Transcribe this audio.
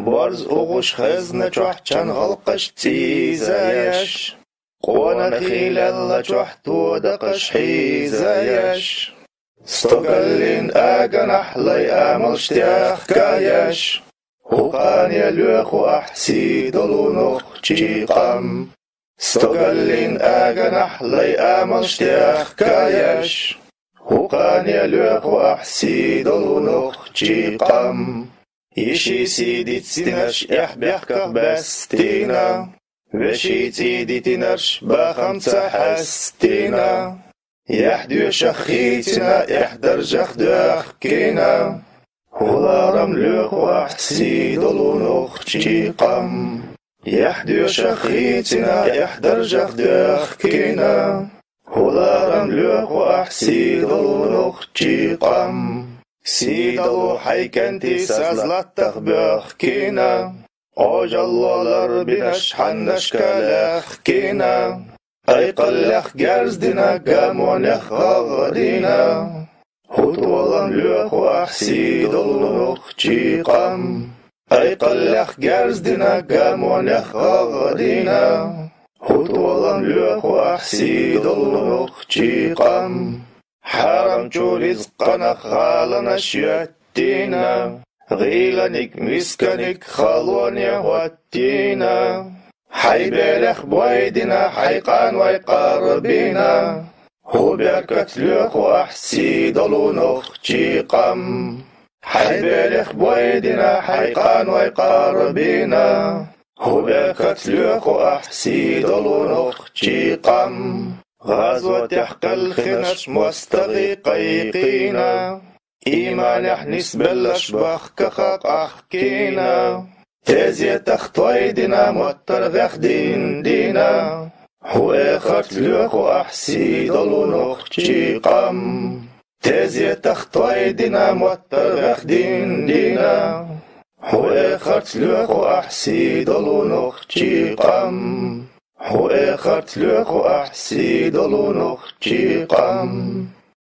برز أغش خزنة تحتشن غلقش تيزايش قوانا خيل الله تحت ودقش حيزايش استقلين آجن أحلي آمل شتاخ كايش وقان يلوخ وأحسي دلونخ جيقام استقلين آجن أحلي آمل شتاخ كايش وقان يلوخ وأحسي دلونخ جيقام يشي سيدي تسينش إحبيحكك باستينا وشي تيدي تنرش بخمسة حستينا يحدو شخيتنا إحدر جخدخ كينا ولا رملوخ وأحسي دلونخ جيقام يحدو شخيتنا إحدر جخدخ كينا ولا رملوخ وأحسي دلونخ جيقام سيدلو حيكنتي سازلتخ بخ كينا أوجاللار بنش حنش كالخ كينا أي قلخ جرزدنا قامونخ غغدينا هطولن لوخ وأحسي دلنخ جيقام أي قلخ جرزدنا قامونخ غغدينا هطولن لوخ وأحسي دلنخ جيقام حرم جو رزقنا خالنا شياتينا غيلنك مسكنك خالوني واتينا حي بالخ بويدنا حيقان ويقربينا هو بركت لوخ وأحسي دلونخ جيقام حي بالخ بويدنا حيقان ويقربينا هو بركت لوخ وأحسي دلونخ جيقام غازوة تحقى الخنش مستغي قيقينا إيمان احنس بلش بخكخق أحكينا تازي تختويدنا مترغخ دين دينا هو اخرت لوخ وأحسي دلونخ جيقام تازي تختويدنا مترغخ دين دينا هو اخرت لوخ وأحسي دلونخ جيقام هو اخرت لوخ وأحسي دلونخ جيقام